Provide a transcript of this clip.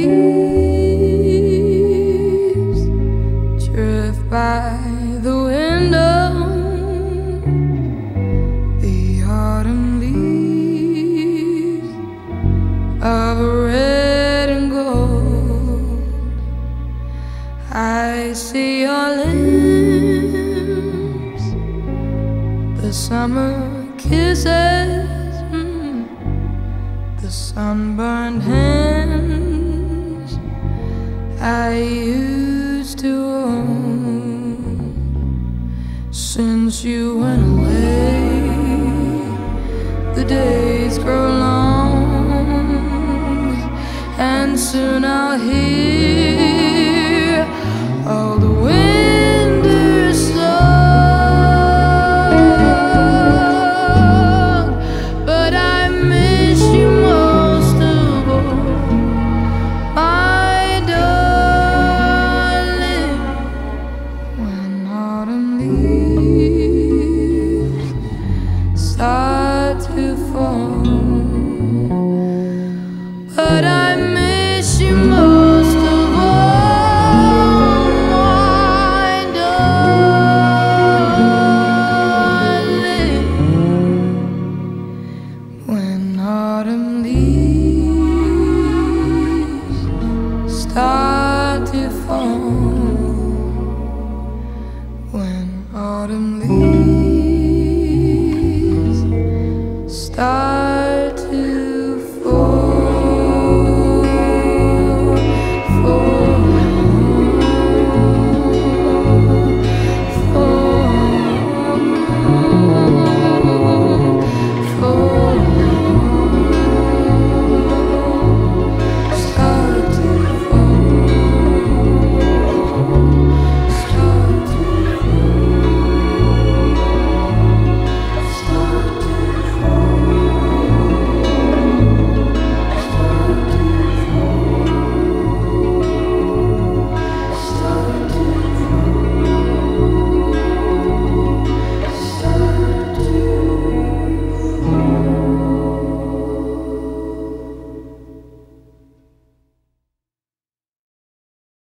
leaves drift by the window, the autumn leaves of red and gold. I see your lips, the summer kisses, the sunburned hands I used to own. Since you went away, the days grow long, and soon I'll hear all the winter song. But I miss you most of all, my darling, when autumn leaves start to fall. But I miss you most of all, my darling, when autumn leaves start to fall.